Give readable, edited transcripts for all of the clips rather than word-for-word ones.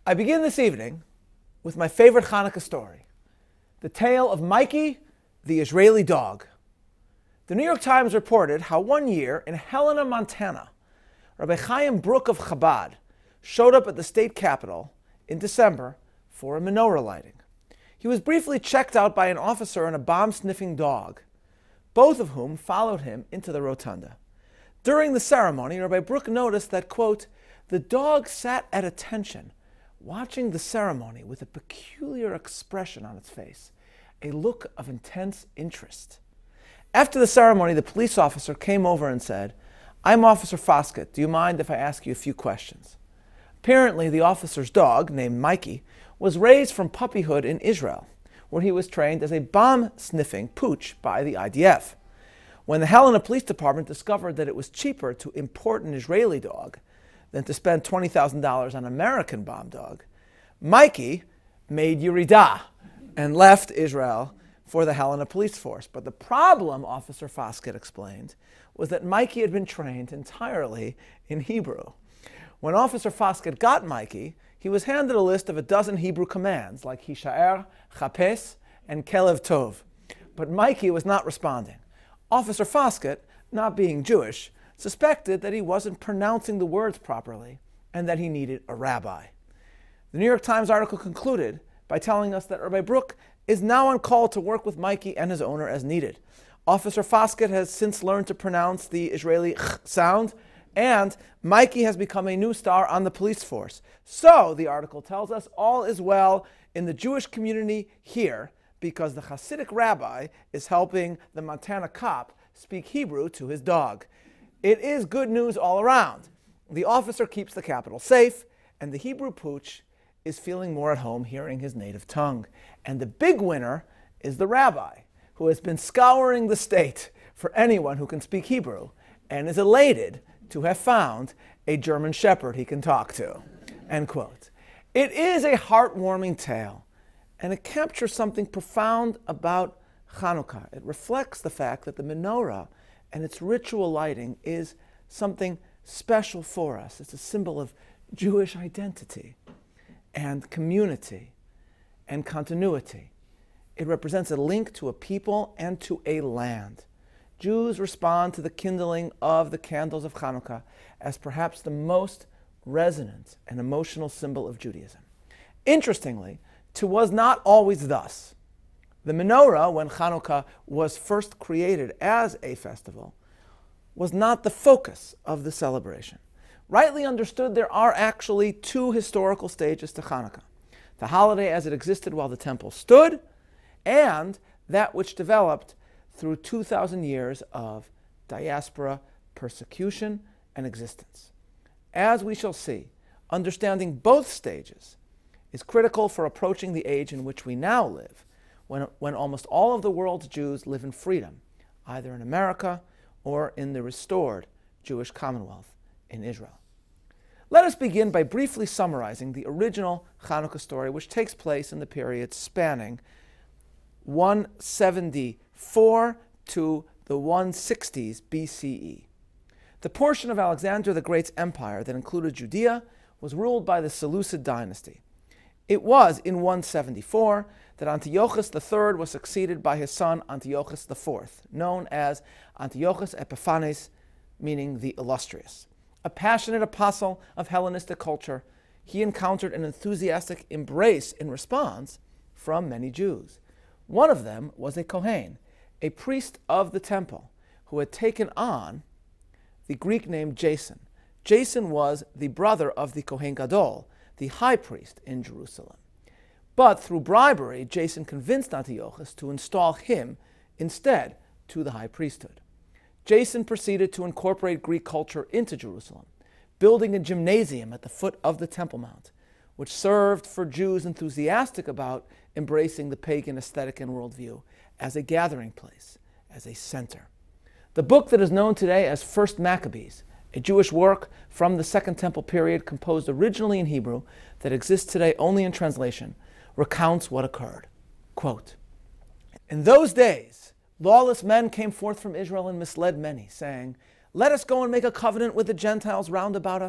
I begin this evening with my favorite Hanukkah story, the tale of Mikey, the Israeli dog. The New York Times reported how one year in Helena, Montana, Rabbi Chaim Brook of Chabad showed up at the state capitol in December for a menorah lighting. He was briefly checked out by an officer and a bomb-sniffing dog, both of whom followed him into the rotunda. During the ceremony, Rabbi Brook noticed that, quote, the dog sat at attention, watching the ceremony with a peculiar expression on its face, a look of intense interest. After the ceremony, the police officer came over and said, I'm Officer Foskett. Do you mind if I ask you a few questions? Apparently, the officer's dog, named Mikey, was raised from puppyhood in Israel, where he was trained as a bomb-sniffing pooch by the IDF. When the Helena Police Department discovered that it was cheaper to import an Israeli dog than to spend $20,000 on an American bomb dog, Mikey made Yuridah and left Israel for the Helena Police Force. But the problem, Officer Foskett explained, was that Mikey had been trained entirely in Hebrew. When Officer Foskett got Mikey, he was handed a list of a dozen Hebrew commands like Hishaer, Chapes, and Kelev Tov. But Mikey was not responding. Officer Foskett, not being Jewish, suspected that he wasn't pronouncing the words properly and that he needed a rabbi. The New York Times article concluded by telling us that Rabbi Brook is now on call to work with Mikey and his owner as needed. Officer Foskett has since learned to pronounce the Israeli ch sound, and Mikey has become a new star on the police force. So, the article tells us, all is well in the Jewish community here because the Hasidic rabbi is helping the Montana cop speak Hebrew to his dog. It is good news all around. The officer keeps the capital safe, and the Hebrew pooch is feeling more at home hearing his native tongue. And the big winner is the rabbi, who has been scouring the state for anyone who can speak Hebrew and is elated to have found a German shepherd he can talk to. End quote. It is a heartwarming tale, and it captures something profound about Hanukkah. It reflects the fact that the menorah and its ritual lighting is something special for us. It's a symbol of Jewish identity and community and continuity. It represents a link to a people and to a land. Jews respond to the kindling of the candles of Hanukkah as perhaps the most resonant and emotional symbol of Judaism. Interestingly, it was not always thus. The menorah, when Hanukkah was first created as a festival, was not the focus of the celebration. Rightly understood, there are actually two historical stages to Hanukkah: the holiday as it existed while the temple stood, and that which developed through 2,000 years of diaspora, persecution, and existence. As we shall see, understanding both stages is critical for approaching the age in which we now live, when almost all of the world's Jews live in freedom, either in America or in the restored Jewish Commonwealth in Israel. Let us begin by briefly summarizing the original Hanukkah story, which takes place in the period spanning 174 to the 160s BCE. The portion of Alexander the Great's empire that included Judea was ruled by the Seleucid dynasty. It was in 174 that Antiochus III was succeeded by his son Antiochus IV, known as Antiochus Epiphanes, meaning the illustrious. A passionate apostle of Hellenistic culture, he encountered an enthusiastic embrace in response from many Jews. One of them was a Kohen, a priest of the temple, who had taken on the Greek name Jason. Jason was the brother of the Kohen Gadol, the high priest in Jerusalem. But through bribery, Jason convinced Antiochus to install him instead to the high priesthood. Jason proceeded to incorporate Greek culture into Jerusalem, building a gymnasium at the foot of the Temple Mount, which served for Jews enthusiastic about embracing the pagan aesthetic and worldview as a gathering place, as a center. The book that is known today as First Maccabees, a Jewish work from the Second Temple period composed originally in Hebrew that exists today only in translation, recounts what occurred. Quote, "In those days, lawless men came forth from Israel and misled many, saying, 'Let us go and make a covenant with the Gentiles round about us,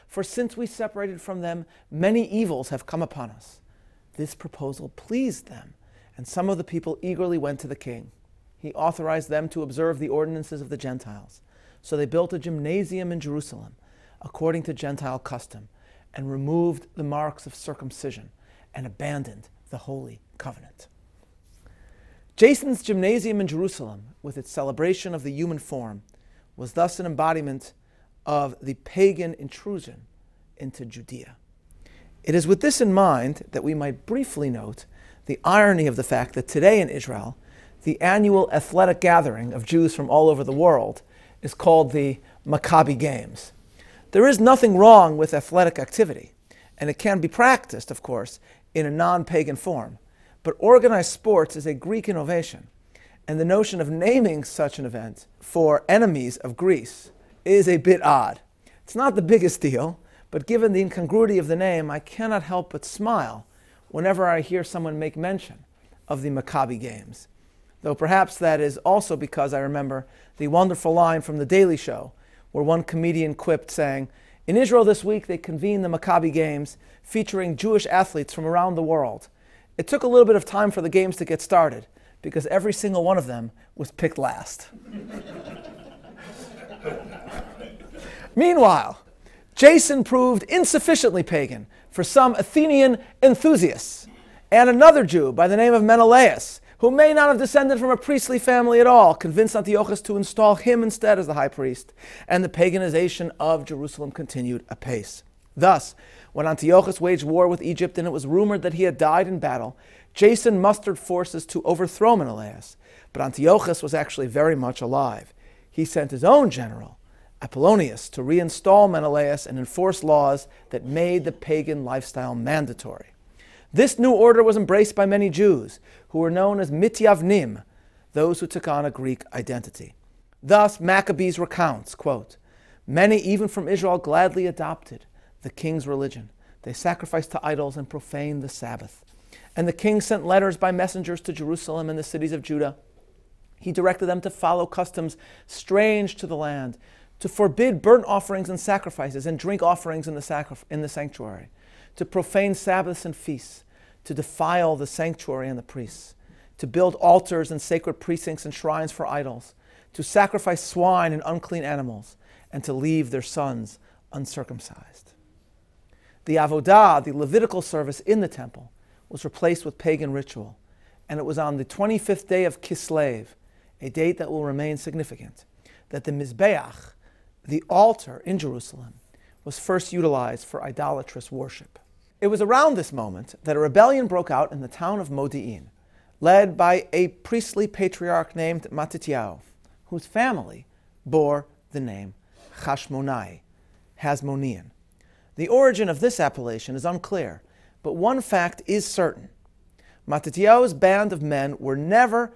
for since we separated from them, many evils have come upon us. This proposal pleased them, and some of the people eagerly went to the king. He authorized them to observe the ordinances of the Gentiles. So they built a gymnasium in Jerusalem, according to Gentile custom, and removed the marks of circumcision and abandoned the Holy Covenant. Jason's gymnasium in Jerusalem, with its celebration of the human form, was thus an embodiment of the pagan intrusion into Judea. It is with this in mind that we might briefly note the irony of the fact that today in Israel, the annual athletic gathering of Jews from all over the world is called the Maccabi Games. There is nothing wrong with athletic activity, and it can be practiced, of course, in a non-pagan form. But organized sports is a Greek innovation, and the notion of naming such an event for enemies of Greece is a bit odd. It's not the biggest deal, but given the incongruity of the name, I cannot help but smile whenever I hear someone make mention of the Maccabi Games. Though perhaps that is also because I remember the wonderful line from The Daily Show, where one comedian quipped saying, "In Israel this week they convened the Maccabi Games featuring Jewish athletes from around the world. It took a little bit of time for the games to get started because every single one of them was picked last." Meanwhile, Jason proved insufficiently pagan for some Athenian enthusiasts, and another Jew by the name of Menelaus, who may not have descended from a priestly family at all, convinced Antiochus to install him instead as the high priest, and the paganization of Jerusalem continued apace. Thus, when Antiochus waged war with Egypt and it was rumored that he had died in battle, Jason mustered forces to overthrow Menelaus, but Antiochus was actually very much alive. He sent his own general, Apollonius, to reinstall Menelaus and enforce laws that made the pagan lifestyle mandatory. This new order was embraced by many Jews, who were known as Mityavnim, those who took on a Greek identity. Thus, Maccabees recounts, quote, "Many even from Israel gladly adopted the king's religion. They sacrificed to idols and profaned the Sabbath. And the king sent letters by messengers to Jerusalem and the cities of Judah. He directed them to follow customs strange to the land, to forbid burnt offerings and sacrifices and drink offerings in the sanctuary, to profane Sabbaths and feasts, to defile the sanctuary and the priests, to build altars and sacred precincts and shrines for idols, to sacrifice swine and unclean animals, and to leave their sons uncircumcised." The avodah, the Levitical service in the temple, was replaced with pagan ritual, and it was on the 25th day of Kislev, a date that will remain significant, that the Mizbeach, the altar in Jerusalem, was first utilized for idolatrous worship. It was around this moment that a rebellion broke out in the town of Modi'in, led by a priestly patriarch named Matityahu, whose family bore the name Hashmonai, Hasmonean. The origin of this appellation is unclear, but one fact is certain. Matityahu's band of men were never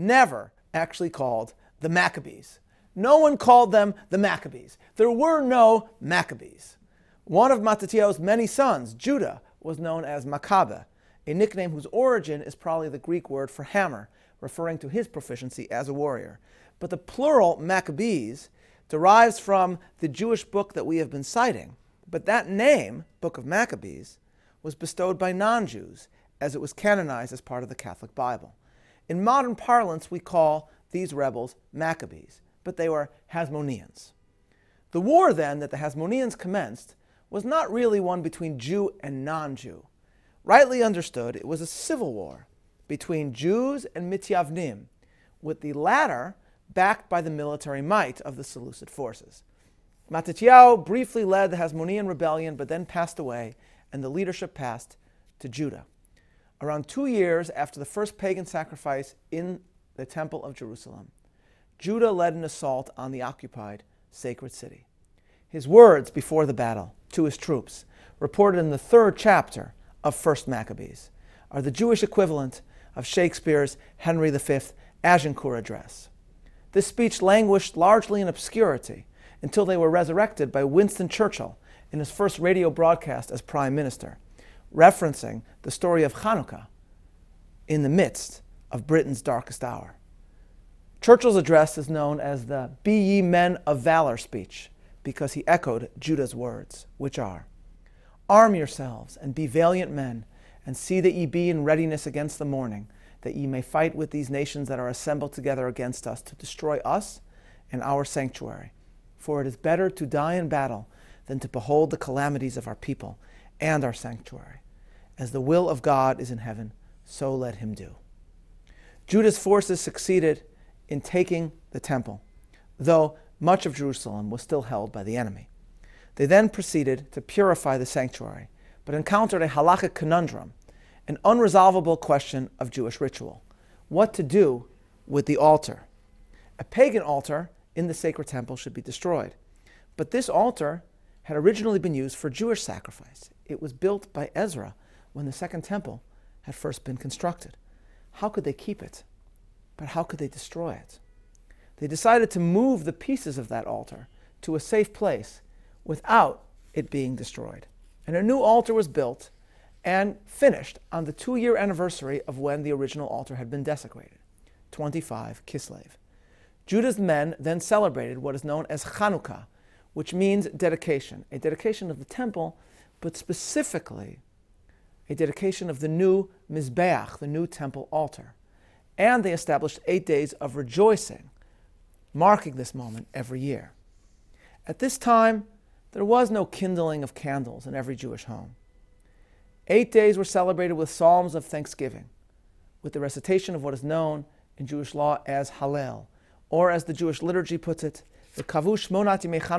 actually called the Maccabees. No one called them the Maccabees. There were no Maccabees. One of Matityahu's many sons, Judah, was known as Maccabe, a nickname whose origin is probably the Greek word for hammer, referring to his proficiency as a warrior. But the plural Maccabees derives from the Jewish book that we have been citing. But that name, Book of Maccabees, was bestowed by non-Jews, as it was canonized as part of the Catholic Bible. In modern parlance, we call these rebels Maccabees, but they were Hasmoneans. The war, then, that the Hasmoneans commenced was not really one between Jew and non-Jew. Rightly understood, it was a civil war between Jews and Mityavnim, with the latter backed by the military might of the Seleucid forces. Matityahu briefly led the Hasmonean rebellion, but then passed away, and the leadership passed to Judah. Around 2 years after the first pagan sacrifice in the Temple of Jerusalem, Judah led an assault on the occupied sacred city. His words before the battle to his troops, reported in the 3rd chapter of 1 Maccabees, are the Jewish equivalent of Shakespeare's Henry V Agincourt address. This speech languished largely in obscurity until they were resurrected by Winston Churchill in his first radio broadcast as Prime Minister, referencing the story of Hanukkah in the midst of Britain's darkest hour. Churchill's address is known as the Be Ye Men of Valor speech, because he echoed Judah's words, which are, "Arm yourselves and be valiant men, and see that ye be in readiness against the morning, that ye may fight with these nations that are assembled together against us to destroy us and our sanctuary. For it is better to die in battle than to behold the calamities of our people and our sanctuary. As the will of God is in heaven, so let him do." Judah's forces succeeded in taking the temple, though much of Jerusalem was still held by the enemy. They then proceeded to purify the sanctuary, but encountered a halakhic conundrum, an unresolvable question of Jewish ritual: what to do with the altar. A pagan altar in the sacred temple should be destroyed, but this altar had originally been used for Jewish sacrifice. It was built by Ezra when the second temple had first been constructed. How could they keep it? But how could they destroy it? They decided to move the pieces of that altar to a safe place without it being destroyed. And a new altar was built and finished on the 2-year anniversary of when the original altar had been desecrated, 25 Kislev. Judah's men then celebrated what is known as Chanukah, which means dedication, a dedication of the temple, but specifically a dedication of the new Mizbeach, the new temple altar. And they established 8 days of rejoicing, marking this moment every year. At this time, there was no kindling of candles in every Jewish home. 8 days were celebrated with psalms of thanksgiving, with the recitation of what is known in Jewish law as Hallel, or as the Jewish liturgy puts it, they ordained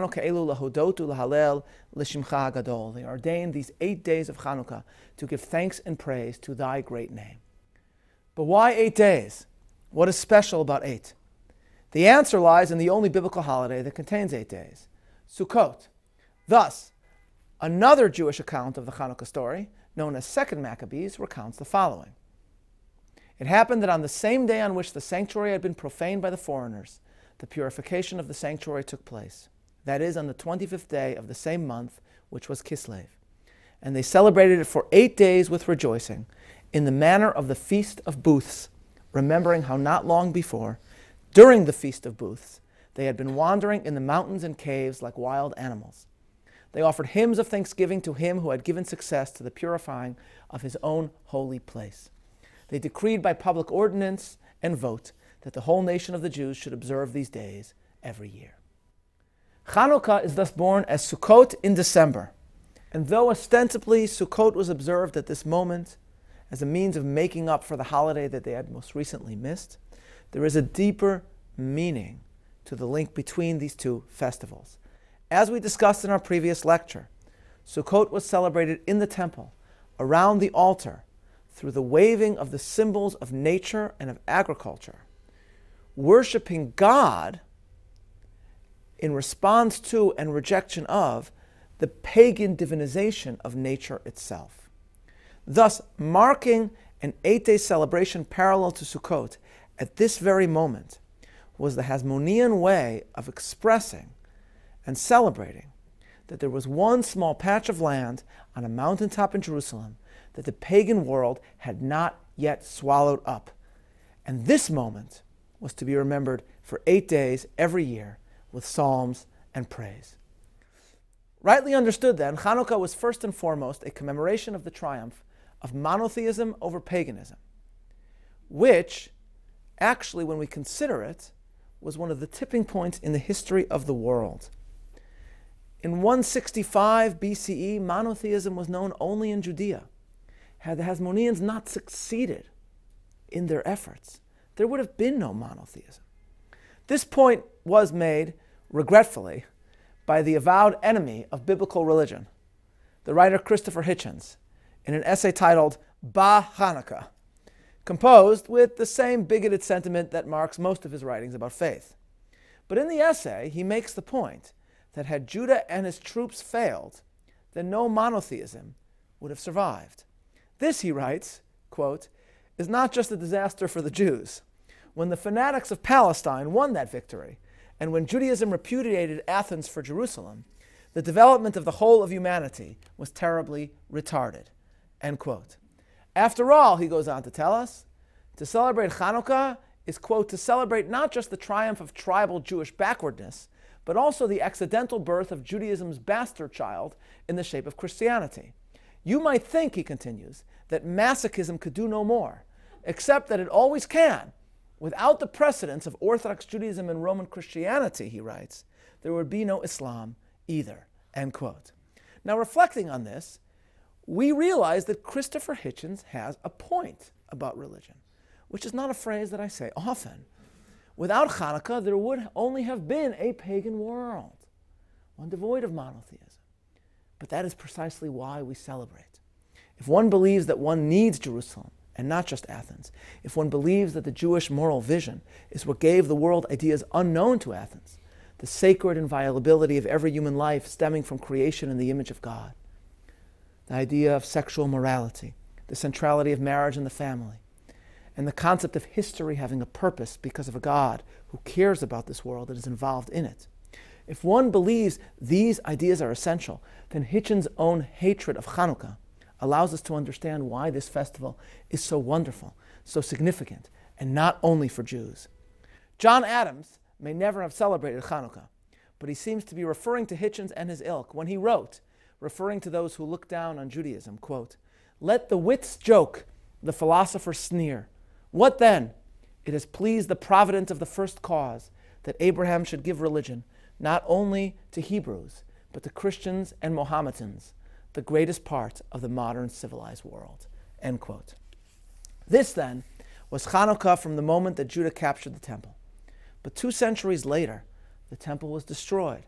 these 8 days of Chanukah to give thanks and praise to thy great name. But why 8 days? What is special about 8? The answer lies in the only biblical holiday that contains 8 days, Sukkot. Thus, another Jewish account of the Chanukah story, known as 2nd Maccabees, recounts the following. It happened that on the same day on which the sanctuary had been profaned by the foreigners, the purification of the sanctuary took place. That is, on the 25th day of the same month, which was Kislev. And they celebrated it for 8 days with rejoicing, in the manner of the Feast of Booths, remembering how not long before, during the Feast of Booths, they had been wandering in the mountains and caves like wild animals. They offered hymns of thanksgiving to him who had given success to the purifying of his own holy place. They decreed by public ordinance and vote that the whole nation of the Jews should observe these days every year. Chanukah is thus born as Sukkot in December, and though ostensibly Sukkot was observed at this moment as a means of making up for the holiday that they had most recently missed, there is a deeper meaning to the link between these two festivals. As we discussed in our previous lecture, Sukkot was celebrated in the temple, around the altar, through the waving of the symbols of nature and of agriculture, worshiping God in response to and rejection of the pagan divinization of nature itself. Thus, marking an 8-day celebration parallel to Sukkot at this very moment was the Hasmonean way of expressing and celebrating that there was one small patch of land on a mountaintop in Jerusalem that the pagan world had not yet swallowed up. And this moment was to be remembered for 8 days every year with psalms and praise. Rightly understood then, Chanukah was first and foremost a commemoration of the triumph of monotheism over paganism, which, actually, when we consider it, was one of the tipping points in the history of the world. In 165 BCE, monotheism was known only in Judea. Had the Hasmoneans not succeeded in their efforts, there would have been no monotheism. This point was made, regretfully, by the avowed enemy of biblical religion, the writer Christopher Hitchens, in an essay titled Ba Chanukah, composed with the same bigoted sentiment that marks most of his writings about faith. But in the essay, he makes the point that had Judah and his troops failed, then no monotheism would have survived. This, he writes, quote, is not just a disaster for the Jews. When the fanatics of Palestine won that victory, and when Judaism repudiated Athens for Jerusalem, the development of the whole of humanity was terribly retarded, end quote. After all, he goes on to tell us, to celebrate Chanukah is, quote, to celebrate not just the triumph of tribal Jewish backwardness, but also the accidental birth of Judaism's bastard child in the shape of Christianity. You might think, he continues, that masochism could do no more, except that it always can. Without the precedence of Orthodox Judaism and Roman Christianity, he writes, there would be no Islam either, end quote. Now, reflecting on this, we realize that Christopher Hitchens has a point about religion, which is not a phrase that I say often. Without Hanukkah, there would only have been a pagan world, one devoid of monotheism. But that is precisely why we celebrate. If one believes that one needs Jerusalem, and not just Athens, if one believes that the Jewish moral vision is what gave the world ideas unknown to Athens, the sacred inviolability of every human life stemming from creation in the image of God, the idea of sexual morality, the centrality of marriage and the family, and the concept of history having a purpose because of a God who cares about this world and is involved in it. If one believes these ideas are essential, then Hitchens' own hatred of Hanukkah allows us to understand why this festival is so wonderful, so significant, and not only for Jews. John Adams may never have celebrated Hanukkah, but he seems to be referring to Hitchens and his ilk when he wrote, referring to those who look down on Judaism, quote, "Let the wits joke, the philosophers sneer. What then? It has pleased the providence of the first cause that Abraham should give religion, not only to Hebrews, but to Christians and Mohammedans, the greatest part of the modern civilized world," end quote. This, then, was Hanukkah from the moment that Judah captured the temple. But 2 centuries later, the temple was destroyed,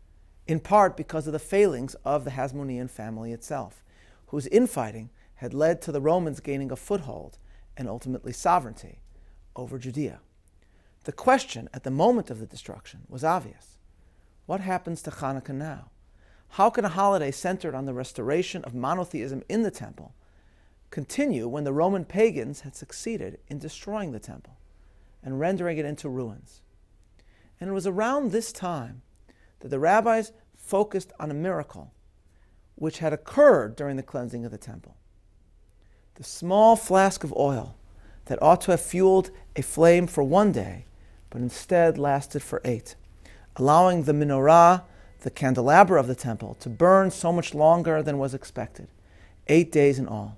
in part because of the failings of the Hasmonean family itself, whose infighting had led to the Romans gaining a foothold and ultimately sovereignty over Judea. The question at the moment of the destruction was obvious. What happens to Hanukkah now? How can a holiday centered on the restoration of monotheism in the temple continue when the Roman pagans had succeeded in destroying the temple and rendering it into ruins? And it was around this time that the rabbis focused on a miracle which had occurred during the cleansing of the temple. The small flask of oil that ought to have fueled a flame for 1 day, but instead lasted for 8, allowing the menorah, the candelabra of the temple, to burn so much longer than was expected, 8 days in all.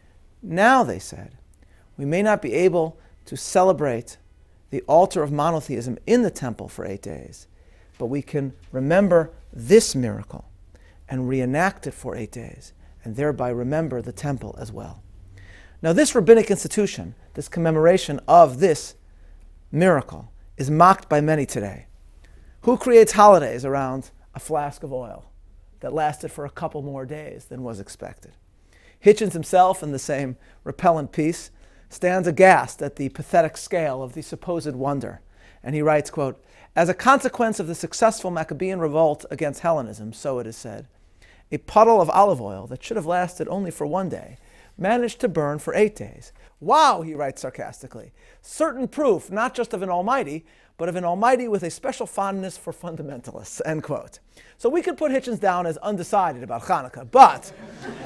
Now, they said, we may not be able to celebrate the altar of monotheism in the temple for 8 days, but we can remember this miracle and reenact it for 8 days, and thereby remember the temple as well. Now, this rabbinic institution, this commemoration of this miracle, is mocked by many today. Who creates holidays around a flask of oil that lasted for a couple more days than was expected? Hitchens himself, in the same repellent piece, stands aghast at the pathetic scale of the supposed wonder. And he writes, quote, "As a consequence of the successful Maccabean revolt against Hellenism, so it is said, a puddle of olive oil that should have lasted only for 1 day managed to burn for 8 days. Wow," he writes sarcastically, "certain proof not just of an almighty, but of an almighty with a special fondness for fundamentalists," end quote. So we could put Hitchens down as undecided about Hanukkah, but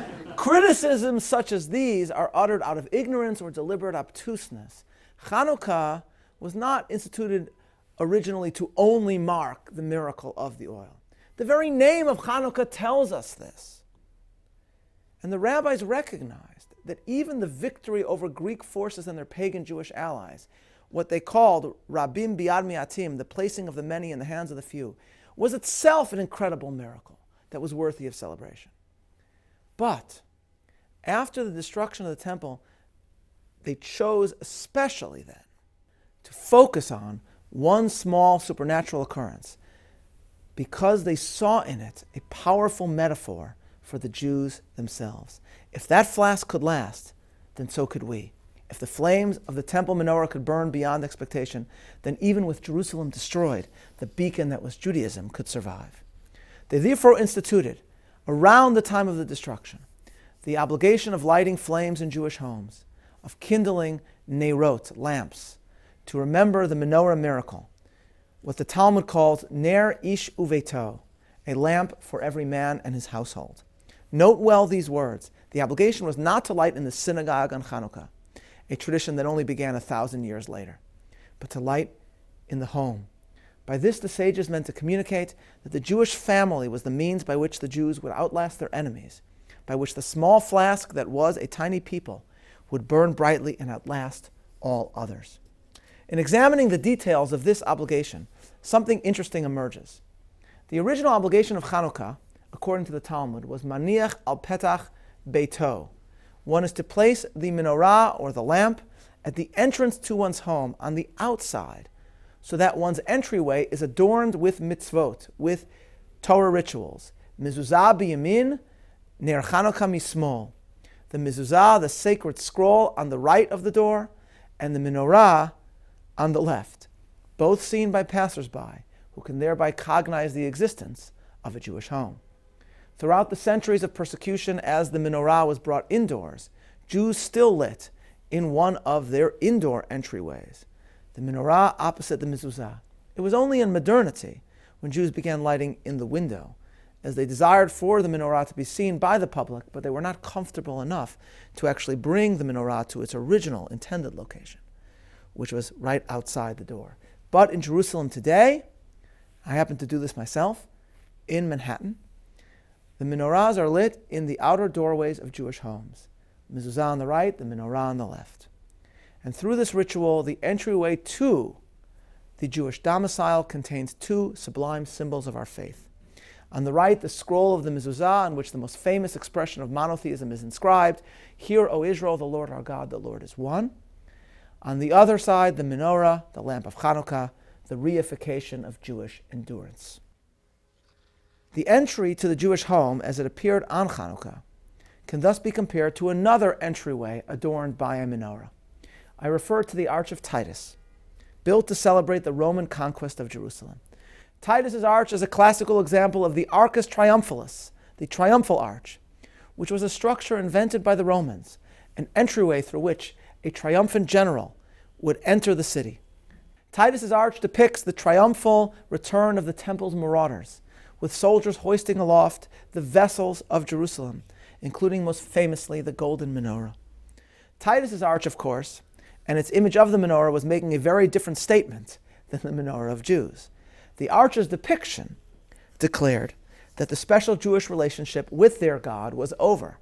criticisms such as these are uttered out of ignorance or deliberate obtuseness. Hanukkah was not instituted originally to only mark the miracle of the oil. The very name of Hanukkah tells us this. And the rabbis recognized that even the victory over Greek forces and their pagan Jewish allies, what they called Rabim Biad Miatim, the placing of the many in the hands of the few, was itself an incredible miracle that was worthy of celebration. But after the destruction of the temple, they chose especially then to focus on one small supernatural occurrence because they saw in it a powerful metaphor for the Jews themselves. If that flask could last, then so could we. If the flames of the temple menorah could burn beyond expectation, then even with Jerusalem destroyed, the beacon that was Judaism could survive. They therefore instituted, around the time of the destruction, the obligation of lighting flames in Jewish homes, of kindling nerot, lamps, to remember the menorah miracle, what the Talmud calls ner ish uveto, a lamp for every man and his household. Note well these words. The obligation was not to light in the synagogue on Hanukkah, a tradition that only began 1,000 years later, but to light in the home, By this, the sages meant to communicate that the Jewish family was the means by which the Jews would outlast their enemies, by which the small flask that was a tiny people would burn brightly and outlast all others. In examining the details of this obligation, something interesting emerges. The original obligation of Chanukah, according to the Talmud, was maniach al petach beito. One is to place the menorah or the lamp at the entrance to one's home on the outside, so that one's entryway is adorned with mitzvot, with Torah rituals. Mezuzah biyamin, ner Chanukah mismol. The mezuzah, the sacred scroll, on the right of the door, and the menorah on the left, both seen by passers-by, who can thereby cognize the existence of a Jewish home. Throughout the centuries of persecution, as the menorah was brought indoors, Jews still lit in one of their indoor entryways, the menorah opposite the mezuzah. It was only in modernity, when Jews began lighting in the window, as they desired for the menorah to be seen by the public, but they were not comfortable enough to actually bring the menorah to its original intended location, which was right outside the door. But in Jerusalem today, I happen to do this myself, in Manhattan, the menorahs are lit in the outer doorways of Jewish homes. Mezuzah on the right, the menorah on the left. And through this ritual, the entryway to the Jewish domicile contains two sublime symbols of our faith. On the right, the scroll of the mezuzah, in which the most famous expression of monotheism is inscribed, "Hear, O Israel, the Lord our God, the Lord is one." On the other side, the menorah, the lamp of Chanukah, the reification of Jewish endurance. The entry to the Jewish home, as it appeared on Chanukah, can thus be compared to another entryway adorned by a menorah. I refer to the Arch of Titus, built to celebrate the Roman conquest of Jerusalem. Titus's arch is a classical example of the Arcus Triumphalis, the triumphal arch, which was a structure invented by the Romans, an entryway through which a triumphant general would enter the city. Titus's arch depicts the triumphal return of the temple's marauders, with soldiers hoisting aloft the vessels of Jerusalem, including most famously the golden menorah. Titus's arch, of course, and its image of the menorah was making a very different statement than the menorah of Jews. The arch's depiction declared that the special Jewish relationship with their God was over.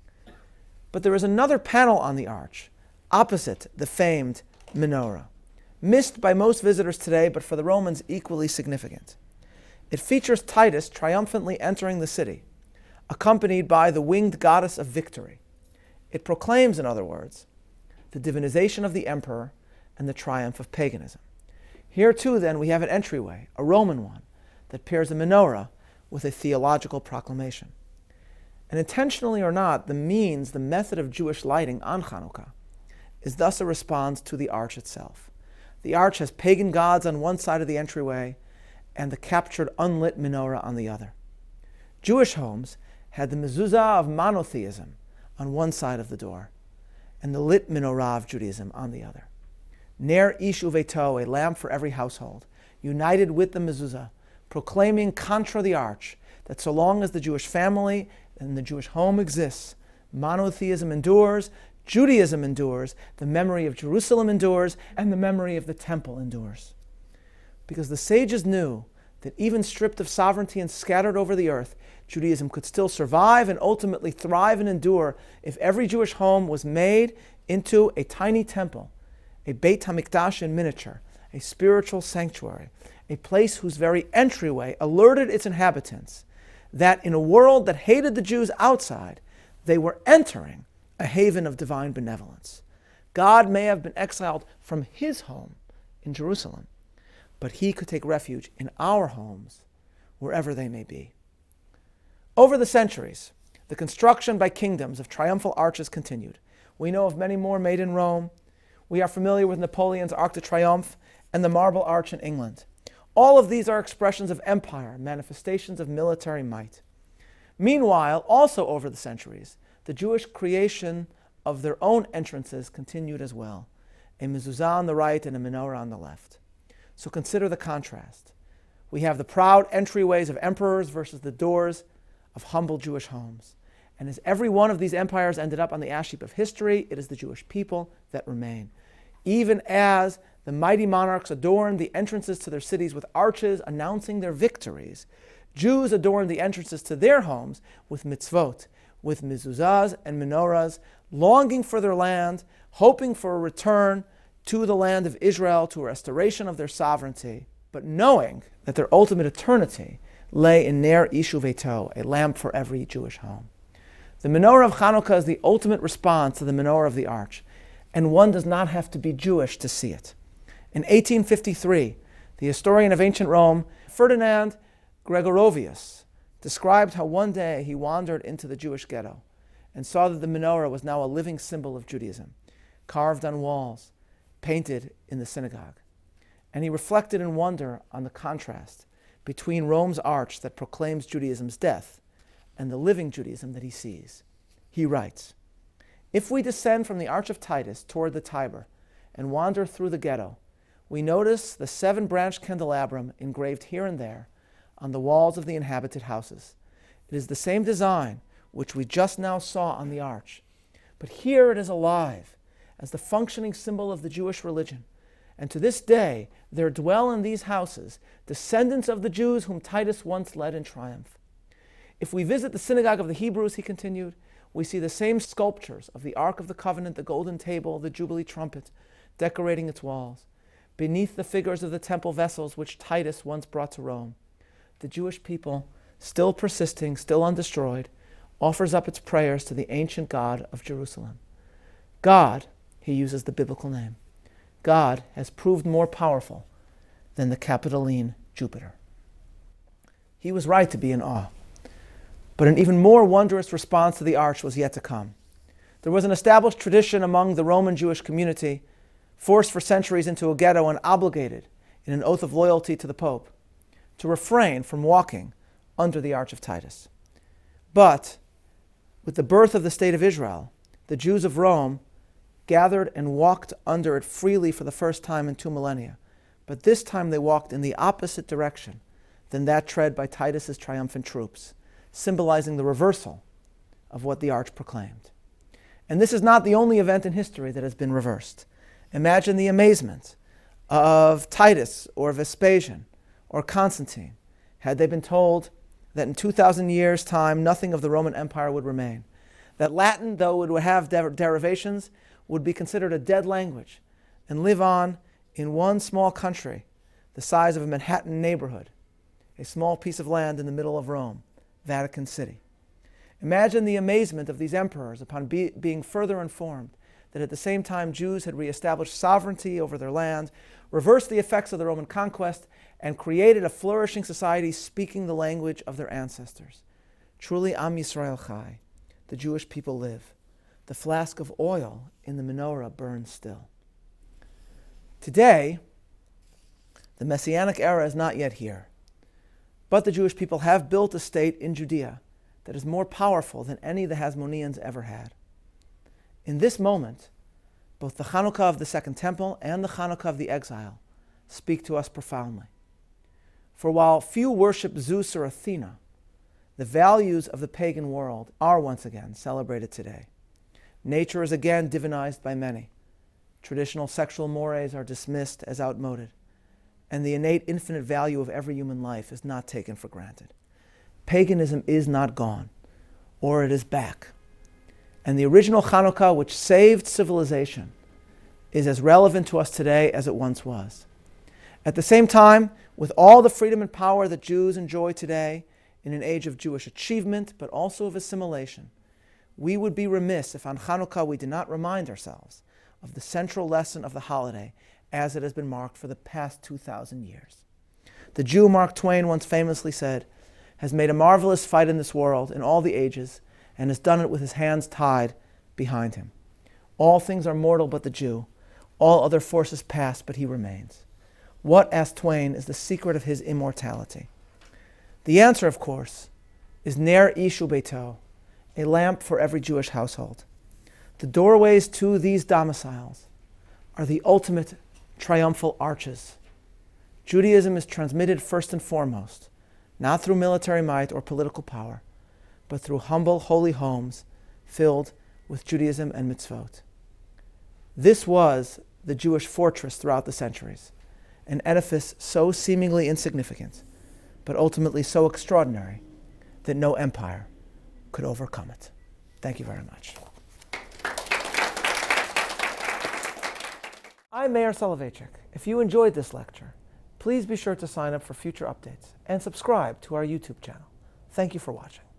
But there is another panel on the arch, opposite the famed menorah, missed by most visitors today, but for the Romans equally significant. It features Titus triumphantly entering the city, accompanied by the winged goddess of victory. It proclaims, in other words, the divinization of the emperor and the triumph of paganism. Here too, then, we have an entryway, a Roman one, that pairs a menorah with a theological proclamation. And intentionally or not, the method of Jewish lighting on Chanukah is thus a response to the arch itself. The arch has pagan gods on one side of the entryway and the captured unlit menorah on the other. Jewish homes had the mezuzah of monotheism on one side of the door and the lit menorah of Judaism on the other. Ner ish uveto, a lamp for every household, united with the mezuzah, proclaiming contra the arch that so long as the Jewish family and the Jewish home exists, monotheism endures, Judaism endures, the memory of Jerusalem endures, and the memory of the temple endures. Because the sages knew that even stripped of sovereignty and scattered over the earth, Judaism could still survive and ultimately thrive and endure if every Jewish home was made into a tiny temple, a Beit HaMikdash in miniature, a spiritual sanctuary, a place whose very entryway alerted its inhabitants that in a world that hated the Jews outside, they were entering a haven of divine benevolence. God may have been exiled from his home in Jerusalem, but he could take refuge in our homes, wherever they may be. Over the centuries, the construction by kingdoms of triumphal arches continued. We know of many more made in Rome. We are familiar with Napoleon's Arc de Triomphe and the Marble Arch in England. All of these are expressions of empire, manifestations of military might. Meanwhile, also over the centuries, the Jewish creation of their own entrances continued as well, a mezuzah on the right and a menorah on the left. So consider the contrast. We have the proud entryways of emperors versus the doors of humble Jewish homes. And as every one of these empires ended up on the ash heap of history, it is the Jewish people that remain, even as The mighty monarchs adorned the entrances to their cities with arches announcing their victories. Jews adorned the entrances to their homes with mitzvot, with mezuzahs and menorahs, longing for their land, hoping for a return to the land of Israel, to a restoration of their sovereignty, but knowing that their ultimate eternity lay in Ner Ishu Veito, a lamp for every Jewish home. The menorah of Hanukkah is the ultimate response to the menorah of the arch, and one does not have to be Jewish to see it. In 1853, the historian of ancient Rome, Ferdinand Gregorovius, described how one day he wandered into the Jewish ghetto and saw that the menorah was now a living symbol of Judaism, carved on walls, painted in the synagogue. And he reflected in wonder on the contrast between Rome's arch that proclaims Judaism's death and the living Judaism that he sees. He writes, "If we descend from the Arch of Titus toward the Tiber and wander through the ghetto, we notice the 7-branched candelabrum engraved here and there on the walls of the inhabited houses. It is the same design which we just now saw on the arch, but here it is alive as the functioning symbol of the Jewish religion. And to this day there dwell in these houses descendants of the Jews whom Titus once led in triumph. If we visit the synagogue of the Hebrews," he continued, "we see the same sculptures of the Ark of the Covenant, the golden table, the Jubilee trumpet, decorating its walls. Beneath the figures of the temple vessels which Titus once brought to Rome, the Jewish people, still persisting, still undestroyed, offers up its prayers to the ancient God of Jerusalem. God," he uses the biblical name, "God has proved more powerful than the Capitoline Jupiter." He was right to be in awe. But an even more wondrous response to the arch was yet to come. There was an established tradition among the Roman Jewish community, forced for centuries into a ghetto and obligated in an oath of loyalty to the Pope, to refrain from walking under the Arch of Titus. But with the birth of the State of Israel, the Jews of Rome gathered and walked under it freely for the first time in 2 millennia. But this time they walked in the opposite direction than that tread by Titus's triumphant troops, symbolizing the reversal of what the arch proclaimed. And this is not the only event in history that has been reversed. Imagine the amazement of Titus or Vespasian or Constantine had they been told that in 2,000 years' time nothing of the Roman Empire would remain, that Latin, though it would have derivations, would be considered a dead language and live on in one small country the size of a Manhattan neighborhood, a small piece of land in the middle of Rome, Vatican City. Imagine the amazement of these emperors upon being further informed that at the same time Jews had reestablished sovereignty over their land, reversed the effects of the Roman conquest, and created a flourishing society speaking the language of their ancestors. Truly, Am Yisrael Chai, the Jewish people live. The flask of oil in the menorah burns still. Today, the Messianic era is not yet here, but the Jewish people have built a state in Judea that is more powerful than any the Hasmoneans ever had. In this moment, both the Chanukah of the Second Temple and the Chanukah of the exile speak to us profoundly. For while few worship Zeus or Athena, the values of the pagan world are once again celebrated today. Nature is again divinized by many. Traditional sexual mores are dismissed as outmoded, and the innate infinite value of every human life is not taken for granted. Paganism is not gone, or it is back. And the original Chanukah, which saved civilization, is as relevant to us today as it once was. At the same time, with all the freedom and power that Jews enjoy today in an age of Jewish achievement, but also of assimilation, we would be remiss if on Chanukah we did not remind ourselves of the central lesson of the holiday as it has been marked for the past 2,000 years. The Jew Mark Twain once famously said, "has made a marvelous fight in this world in all the ages, and has done it with his hands tied behind him. All things are mortal but the Jew. All other forces pass, but he remains." What, asked Twain, is the secret of his immortality? The answer, of course, is Ner Ishu Beito, a lamp for every Jewish household. The doorways to these domiciles are the ultimate triumphal arches. Judaism is transmitted first and foremost, not through military might or political power, but through humble, holy homes filled with Judaism and mitzvot. This was the Jewish fortress throughout the centuries, an edifice so seemingly insignificant, but ultimately so extraordinary that no empire could overcome it. Thank you very much. I'm Meir Soloveichik. If you enjoyed this lecture, please be sure to sign up for future updates and subscribe to our YouTube channel. Thank you for watching.